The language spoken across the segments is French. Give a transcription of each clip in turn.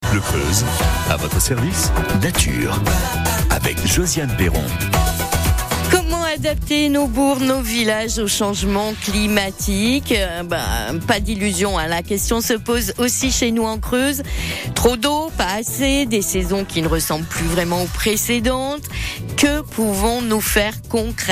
Bleu Creuse, à votre service, nature, avec Josiane Perron. Comment adapter nos bourgs, nos villages au changement climatique ? Pas d'illusion, la question se pose aussi chez nous en Creuse. Trop d'eau, pas assez, des saisons qui ne ressemblent plus vraiment aux précédentes. Que pouvons-nous faire concrètement ?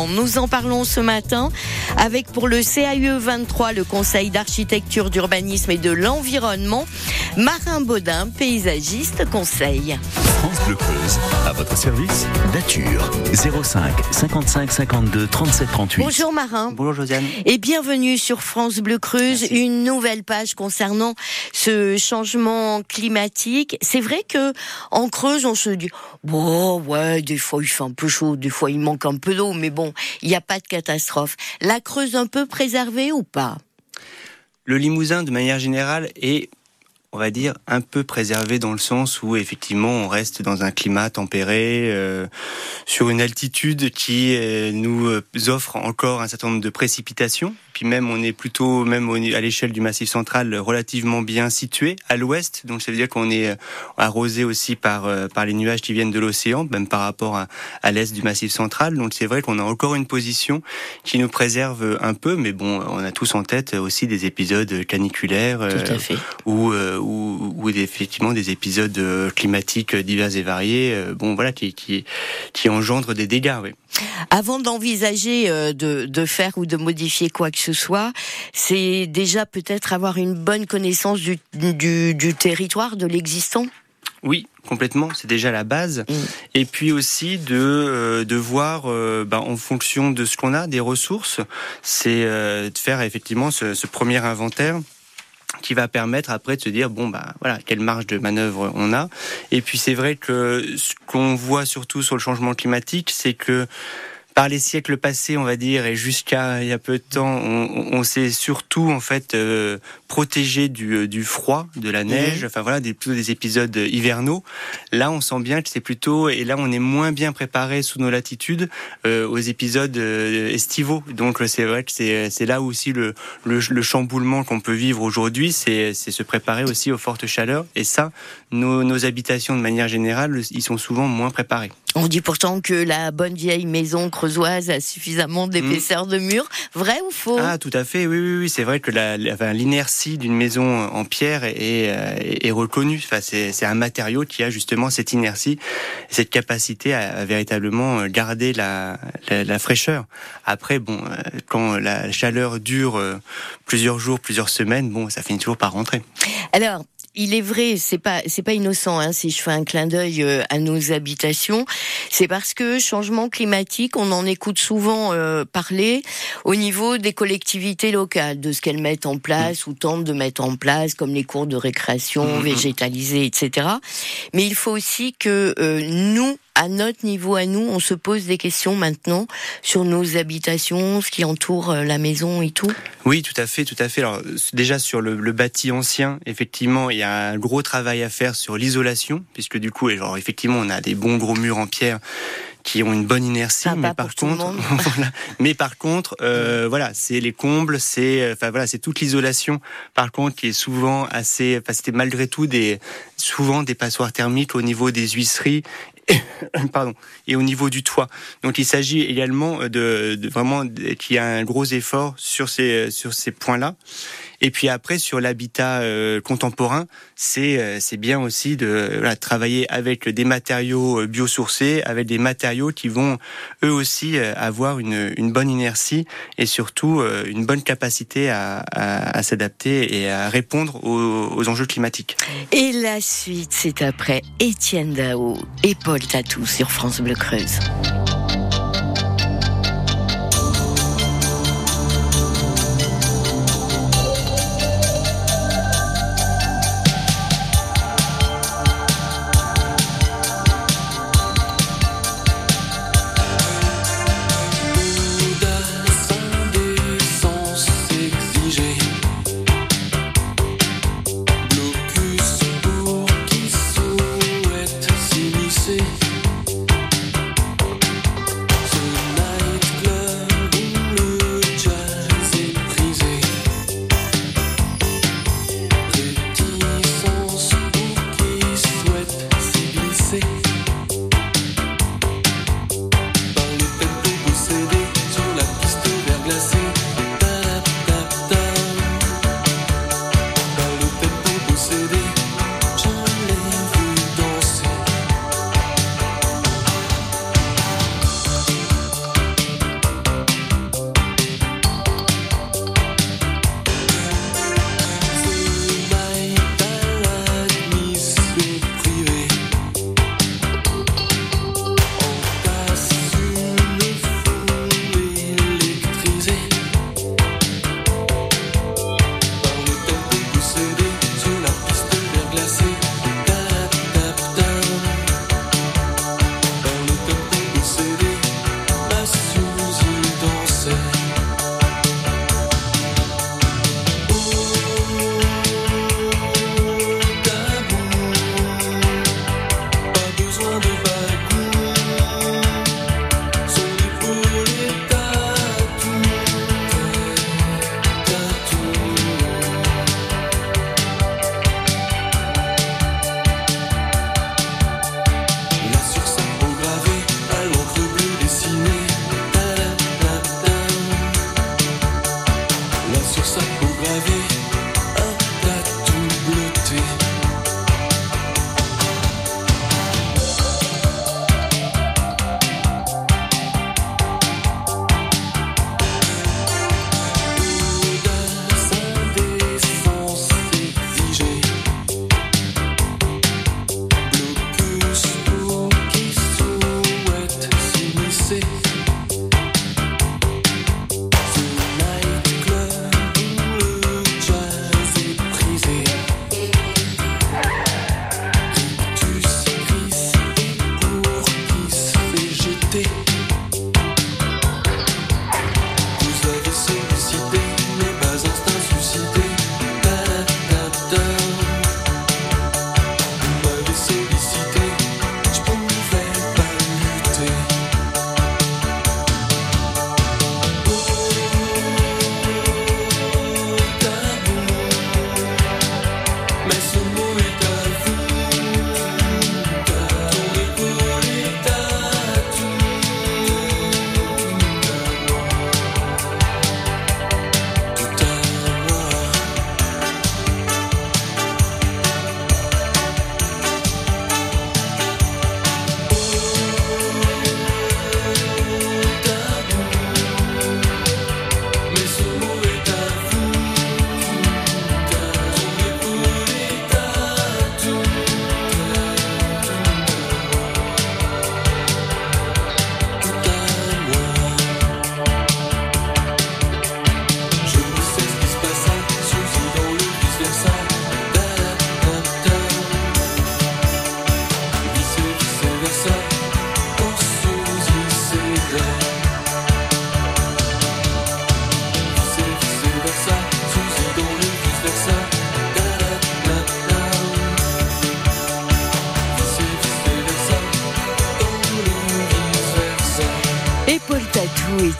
Nous en parlons ce matin avec pour le CAUE 23, le Conseil d'architecture, d'urbanisme et de l'environnement, Marin Baudin, paysagiste conseil. France Bleu Creuse, à votre service, nature, 05 55 52 37 38. Bonjour Marin. Bonjour Josiane. Et bienvenue sur France Bleu Creuse. Merci. Une nouvelle page concernant ce changement climatique. C'est vrai que en Creuse, on se dit des fois il fait un peu chaud, des fois il manque un peu d'eau, mais bon, il n'y a pas de catastrophe. La Creuse un peu préservée ou pas ? Le Limousin, de manière générale, est, on va dire, un peu préservé dans le sens où effectivement on reste dans un climat tempéré, sur une altitude qui nous offre encore un certain nombre de précipitations. Puis même on est plutôt, même à l'échelle du Massif central, relativement bien situé à l'ouest. Donc ça veut dire qu'on est arrosé aussi par les nuages qui viennent de l'océan, même par rapport à l'est du Massif central. Donc c'est vrai qu'on a encore une position qui nous préserve un peu, mais bon, on a tous en tête aussi des épisodes caniculaires, Tout à fait. ou effectivement des épisodes climatiques divers et variés, qui engendrent des dégâts. Oui. Avant d'envisager de faire ou de modifier quoi que ce soit, c'est déjà peut-être avoir une bonne connaissance du territoire, de l'existant. Oui, complètement. C'est déjà la base. Et puis aussi de voir, en fonction de ce qu'on a, des ressources, c'est de faire effectivement ce premier inventaire qui va permettre après de se dire quelle marge de manœuvre on a. Et puis c'est vrai que ce qu'on voit surtout sur le changement climatique, c'est que par les siècles passés, on va dire, et jusqu'à il y a peu de temps, on s'est surtout en fait protégé du froid, de la neige, plutôt des épisodes hivernaux. Là, on sent bien que c'est plutôt, et là on est moins bien préparé sous nos latitudes aux épisodes estivaux. Donc c'est vrai que c'est là aussi le chamboulement qu'on peut vivre aujourd'hui, c'est se préparer aussi aux fortes chaleurs. Et ça, nos habitations de manière générale, ils sont souvent moins préparés. On dit pourtant que la bonne vieille maison creusoise a suffisamment d'épaisseur de mur. Vrai ou faux ? Ah, tout à fait, oui. C'est vrai que l'inertie d'une maison en pierre est reconnue. Enfin, c'est un matériau qui a justement cette inertie, cette capacité à véritablement garder la fraîcheur. Après, quand la chaleur dure plusieurs jours, plusieurs semaines, ça finit toujours par rentrer. Alors, il est vrai, c'est pas innocent, si je fais un clin d'œil à nos habitations. C'est parce que changement climatique, on en écoute souvent parler au niveau des collectivités locales, de ce qu'elles mettent en place ou tentent de mettre en place, comme les cours de récréation, végétalisés, etc. Mais il faut aussi que nous, à notre niveau, à nous, on se pose des questions maintenant sur nos habitations, ce qui entoure la maison et tout. Oui, tout à fait. Alors, déjà sur le bâti ancien, effectivement, il y a un gros travail à faire sur l'isolation, puisque du coup, effectivement, on a des bons gros murs en pierre qui ont une bonne inertie, mais par contre, c'est les combles, c'est toute l'isolation. Par contre, qui est souvent c'était malgré tout souvent des passoires thermiques au niveau des huisseries. Et au niveau du toit. Donc il s'agit également de vraiment qu'il y a un gros effort sur ces points-là. Et puis après sur l'habitat contemporain, c'est bien aussi de travailler avec des matériaux biosourcés, avec des matériaux qui vont eux aussi avoir une bonne inertie et surtout une bonne capacité à s'adapter et à répondre aux enjeux climatiques. Et la suite, c'est après Étienne Dao et Paul Tatou sur France Bleu Creuse.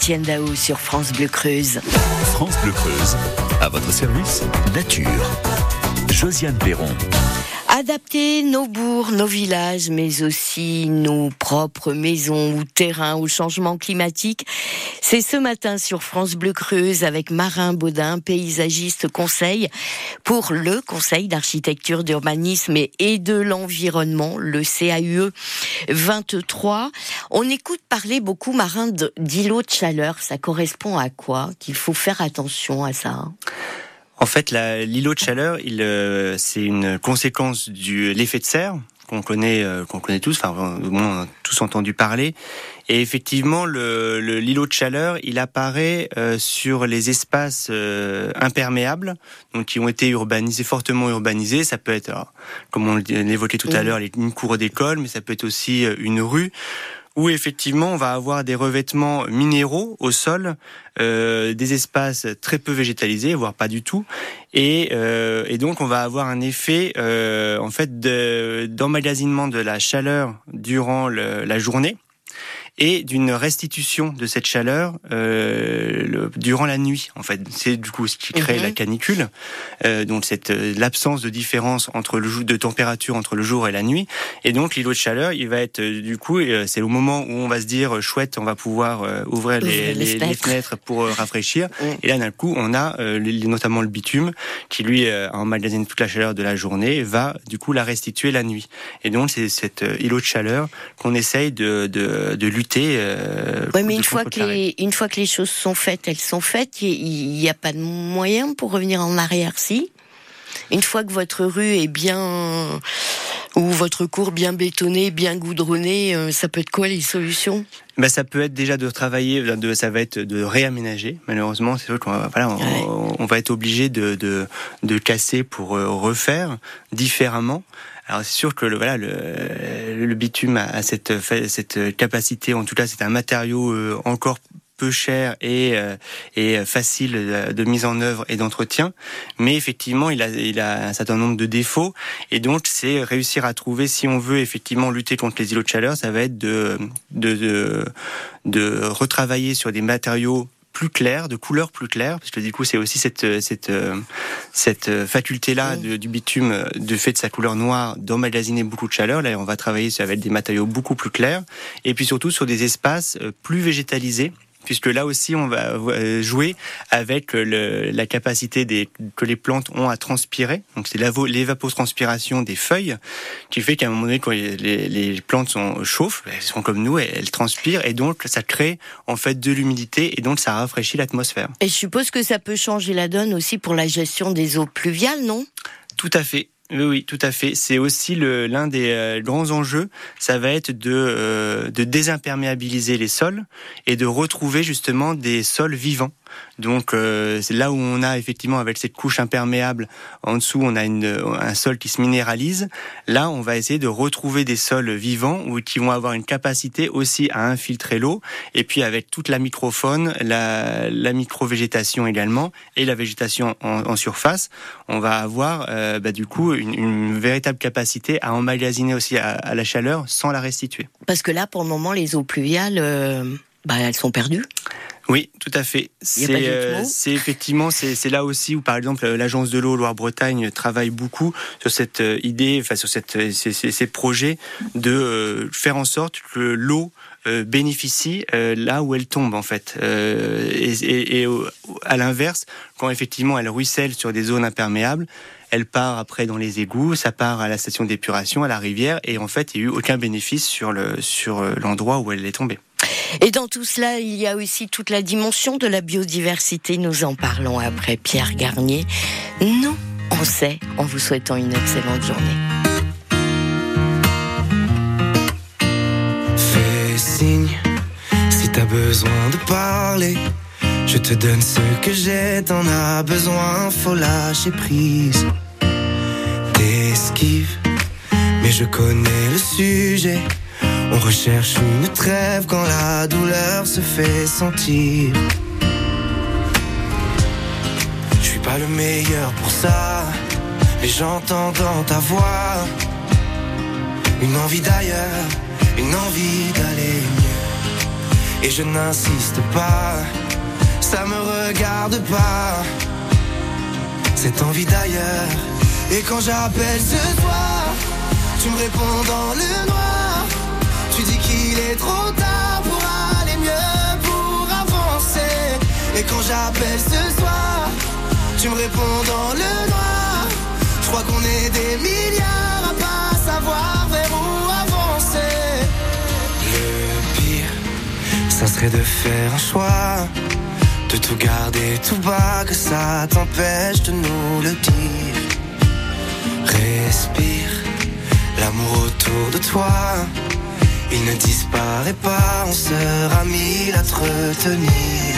Étienne Dao sur France Bleu Creuse. France Bleu Creuse, à votre service, nature. Josiane Perron. Adapter nos bourgs, nos villages, mais aussi nos propres maisons ou terrains au changement climatique. C'est ce matin sur France Bleu Creuse avec Marin Baudin, paysagiste conseil pour le Conseil d'architecture, d'urbanisme et de l'environnement, le CAUE 23. On écoute parler beaucoup, Marin, d'îlots de chaleur. Ça correspond à quoi? Qu'il faut faire attention à ça? En fait, l'îlot de chaleur, c'est une conséquence de l'effet de serre qu'on connaît tous, enfin au moins on a tous entendu parler. Et effectivement, l'îlot de chaleur, il apparaît sur les espaces imperméables, donc qui ont été fortement urbanisés. Ça peut être, alors, comme on l'évoquait tout à l'heure, une cour d'école, mais ça peut être aussi une rue, où effectivement on va avoir des revêtements minéraux au sol, des espaces très peu végétalisés, voire pas du tout, et donc on va avoir un effet en fait d'emmagasinement de la chaleur durant la journée et d'une restitution de cette chaleur durant la nuit. En fait, c'est du coup ce qui crée la canicule. Donc l'absence de différence de température entre le jour et la nuit. Et donc l'îlot de chaleur, il va être du coup, c'est au moment où on va se dire chouette, on va pouvoir ouvrir les fenêtres pour rafraîchir. Et là d'un coup, on a notamment le bitume qui lui emmagasine toute la chaleur de la journée et va du coup la restituer la nuit. Et donc c'est cet îlot de chaleur qu'on essaye de lutter. Oui, mais une fois que les choses sont faites, elles sont faites. Il n'y a pas de moyen pour revenir en arrière, si. Une fois que votre rue est bien, ou votre cour bien bétonnée, bien goudronnée, ça peut être quoi les solutions? Ça peut être déjà de travailler, ça va être de réaménager. Malheureusement, c'est sûr qu'on on va être obligé de casser pour refaire différemment. Alors c'est sûr que le bitume a cette capacité, en tout cas c'est un matériau encore peu cher et facile de mise en œuvre et d'entretien, mais effectivement il a un certain nombre de défauts, et donc c'est réussir à trouver, si on veut effectivement lutter contre les îlots de chaleur, ça va être de retravailler sur des matériaux plus clair, de couleur plus claire, parce que du coup c'est aussi cette faculté-là du bitume, de fait de sa couleur noire, d'emmagasiner beaucoup de chaleur. Là on va travailler avec des matériaux beaucoup plus clairs, et puis surtout sur des espaces plus végétalisés, puisque là aussi on va jouer avec la capacité que les plantes ont à transpirer. Donc c'est l'évapotranspiration des feuilles qui fait qu'à un moment donné, quand les plantes chauffent, elles sont comme nous, elles transpirent, et donc ça crée en fait de l'humidité, et donc ça rafraîchit l'atmosphère. Et je suppose que ça peut changer la donne aussi pour la gestion des eaux pluviales, non? Tout à fait. Oui, tout à fait. C'est aussi l'un des grands enjeux. Ça va être de désimperméabiliser les sols et de retrouver justement des sols vivants. Donc c'est là où on a effectivement, avec cette couche imperméable en dessous, on a un sol qui se minéralise. Là on va essayer de retrouver des sols vivants qui vont avoir une capacité aussi à infiltrer l'eau, et puis avec toute la microfaune, la micro-végétation également, et la végétation en surface, on va avoir du coup une véritable capacité à emmagasiner aussi à la chaleur sans la restituer. Parce que là pour le moment les eaux pluviales elles sont perdues. Oui, tout à fait. C'est effectivement, c'est là aussi où, par exemple, l'agence de l'eau Loire-Bretagne travaille beaucoup sur cette idée, sur ces projets de faire en sorte que l'eau bénéficie là où elle tombe, en fait. Et à l'inverse, quand effectivement elle ruisselle sur des zones imperméables, elle part après dans les égouts, ça part à la station d'épuration, à la rivière, et en fait, il n'y a eu aucun bénéfice sur l'endroit où elle est tombée. Et dans tout cela, il y a aussi toute la dimension de la biodiversité. Nous en parlons après Pierre Garnier. Nous, on sait, en vous souhaitant une excellente journée. Fais signe si t'as besoin de parler. Je te donne ce que j'ai, t'en as besoin, faut lâcher prise. T'esquives, mais je connais le sujet. On recherche une trêve quand la douleur se fait sentir. Je suis pas le meilleur pour ça, mais j'entends dans ta voix une envie d'ailleurs, une envie d'aller mieux. et je n'insiste pas. Ça me regarde pas, cette envie d'ailleurs. Et quand j'appelle ce soir, tu me réponds dans le noir. Tu dis qu'il est trop tard pour aller mieux, pour avancer. Et quand j'appelle ce soir, tu me réponds dans le noir. Je crois qu'on est des milliards à pas savoir vers où avancer. Le pire, ça serait de faire un choix, de tout garder tout bas, que ça t'empêche de nous le dire. Respire, l'amour autour de toi, il ne disparaît pas, on sera mille à te retenir.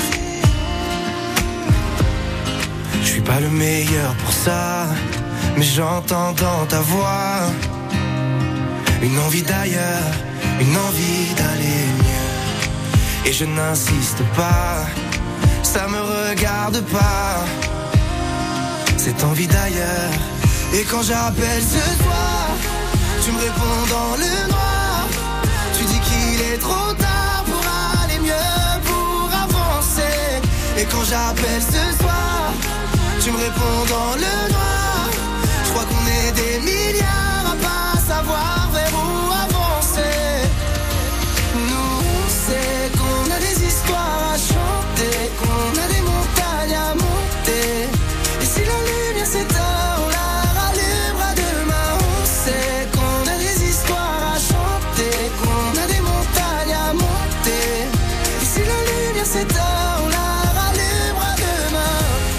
Je suis pas le meilleur pour ça, mais j'entends dans ta voix une envie d'ailleurs, une envie d'aller mieux. Et je n'insiste pas, ça me regarde pas, cette envie d'ailleurs. Et quand j'appelle ce soir, tu me réponds dans le noir. Tu dis qu'il est trop tard pour aller mieux, pour avancer. Et quand j'appelle ce soir, tu me réponds dans le noir. Je crois qu'on est des milliards à pas savoir vers où avancer. Nous on sait qu'on a des histoires à chanter, qu'on a des montagnes à monter. Et si la lumière s'éteint, on la rallumera demain. On sait qu'on a des histoires à chanter, qu'on a des montagnes à monter. Et si la lumière s'éteint, on la rallumera demain.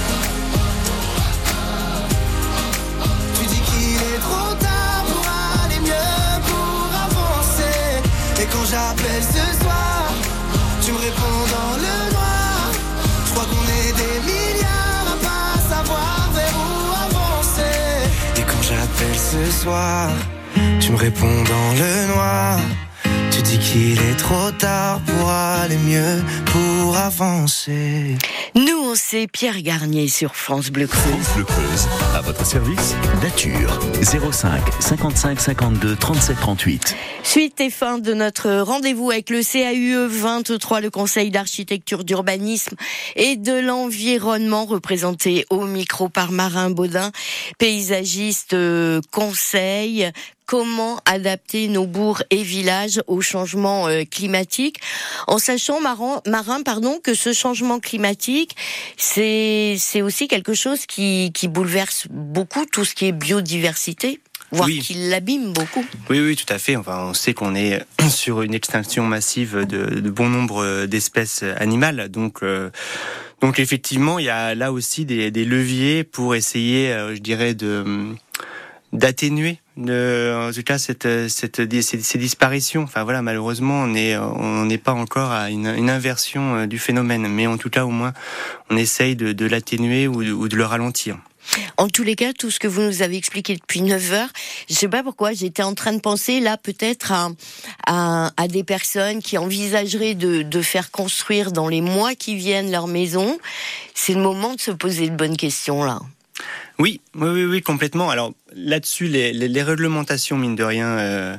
Tu dis qu'il est trop tard pour aller mieux, pour avancer. Et quand j'appelle ce soir, tu me réponds dans le noir. Je crois qu'on est des milliards à pas savoir vers où avancer. Et quand j'appelle ce soir, tu me réponds dans le noir. Tu dis qu'il est trop tard pour aller mieux, pour avancer. Nous, on sait, Pierre Garnier sur France Bleu Creuse. France Bleu Creuse, à votre service, Nature. 05 55 52 37 38. Suite et fin de notre rendez-vous avec le CAUE 23, le Conseil d'architecture, d'urbanisme et de l'environnement, représenté au micro par Marin Baudin, paysagiste conseil. Comment adapter nos bourgs et villages au changement climatique, en sachant, Marin, que ce changement climatique, c'est aussi quelque chose qui bouleverse beaucoup tout ce qui est biodiversité, voire qui l'abîme beaucoup. Oui, tout à fait. Enfin, on sait qu'on est sur une extinction massive de bon nombre d'espèces animales, donc effectivement, il y a là aussi des leviers pour essayer, je dirais, d'atténuer en tout cas ces disparitions. Enfin voilà, malheureusement on n'est pas encore à une inversion du phénomène, mais en tout cas au moins on essaye de l'atténuer ou de le ralentir. En tous les cas, tout ce que vous nous avez expliqué depuis 9 heures, je sais pas pourquoi, j'étais en train de penser là peut-être à des personnes qui envisageraient de faire construire dans les mois qui viennent leur maison. C'est le moment de se poser de bonnes questions là. Oui, complètement. Alors là-dessus, les réglementations, mine de rien,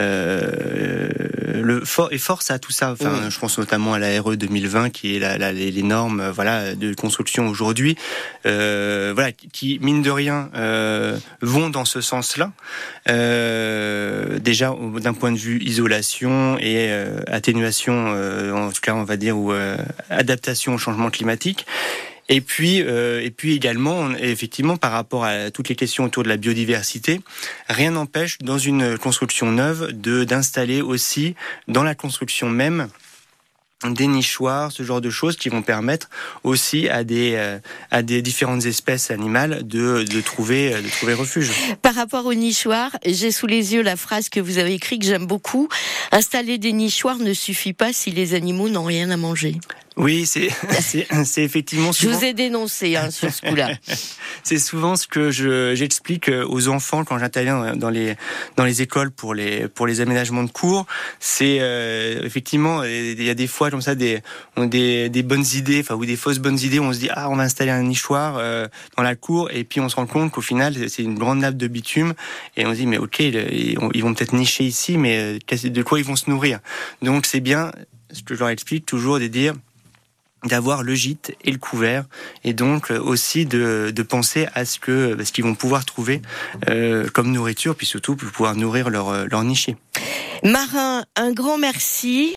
force à tout ça. Enfin, je pense notamment à la RE 2020, qui est les normes, de construction aujourd'hui, qui mine de rien vont dans ce sens-là. Déjà d'un point de vue isolation et atténuation, en tout cas, on va dire, ou adaptation au changement climatique. Et puis également, effectivement, par rapport à toutes les questions autour de la biodiversité, rien n'empêche dans une construction neuve d'installer aussi dans la construction même des nichoirs, ce genre de choses qui vont permettre aussi à des différentes espèces animales de trouver refuge. Par rapport aux nichoirs, j'ai sous les yeux la phrase que vous avez écrite que j'aime beaucoup. Installer des nichoirs ne suffit pas si les animaux n'ont rien à manger. Oui, c'est effectivement souvent... Je vous ai dénoncé sur ce coup-là. C'est souvent ce que j'explique aux enfants quand j'interviens dans les écoles pour les aménagements de cours. C'est effectivement, il y a des fois comme ça des bonnes idées, enfin, ou des fausses bonnes idées où on se dit on va installer un nichoir dans la cour, et puis on se rend compte qu'au final c'est une grande nappe de bitume, et on se dit mais ok, ils vont peut-être nicher ici, mais de quoi ils vont se nourrir? Donc c'est bien ce que je leur explique toujours, de dire d'avoir le gîte et le couvert, et donc aussi de penser à ce qu'ils vont pouvoir trouver comme nourriture, puis surtout pour pouvoir nourrir leur niché. Marin, un grand merci.